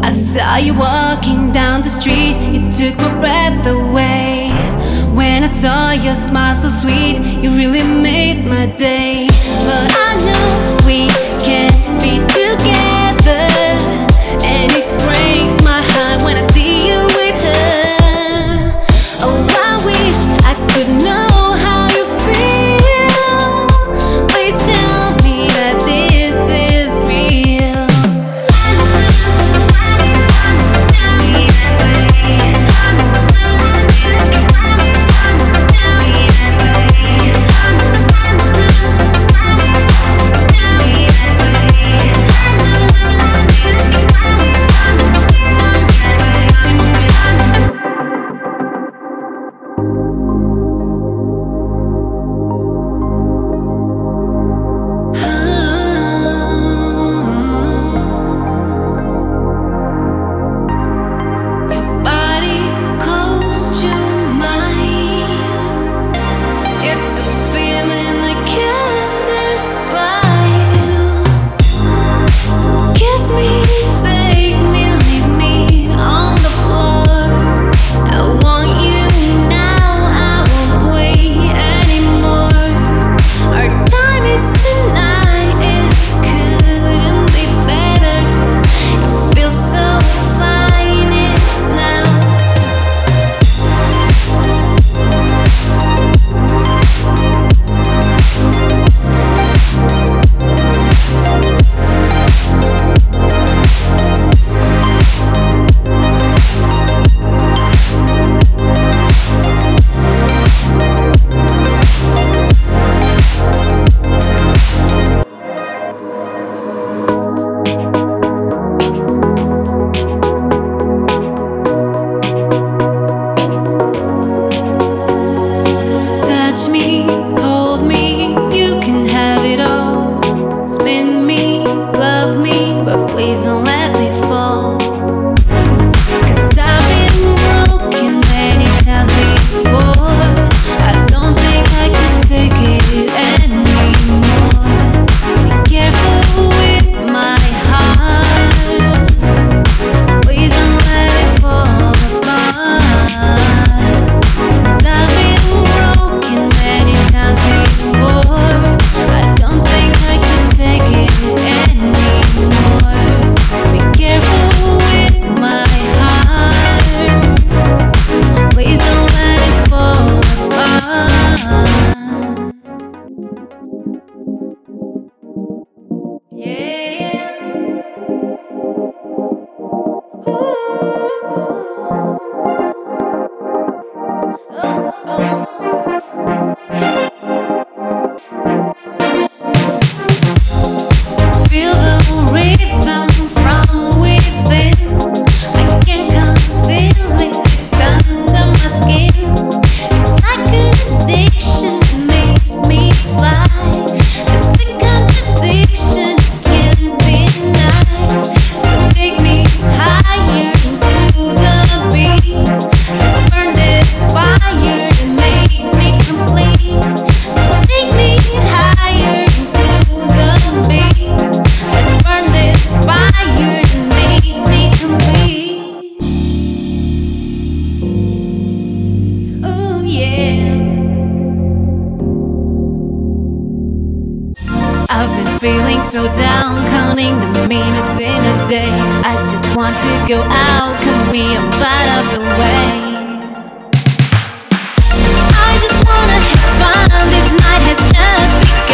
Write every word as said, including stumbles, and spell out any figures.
I saw you walking down the street, you took my breath away. When I saw your smile so sweet, you really made my day. But I know we can't be together, and it breaks my heart when I see you with her. Oh, I wish I could know how you feel. Please tell me that this is real. Please don't let me fall, 'cause I've been broken many times before. I don't think I can take it anymore. Be careful with my heart. Please don't let it fall apart, 'cause I've been broken many times before. I don't think I can take it anymore. Be careful with my heart. Please don't let it fall apart. Yeah. Ooh. Oh, oh. Feel the rhythm from within. I can't conceal it, it's under my skin. It's like an addiction that makes me fly. A sweet contradiction can't be denied. So take me higher into the beat. Let's burn this fire that makes me complete. So take me higher into the beat. Let's burn this fire that makes me complete. Ooh, yeah. I've been feeling so down, counting the minutes in a day. I just want to go out, come with me, I'm right out the way. I just wanna have fun, this night has just begun.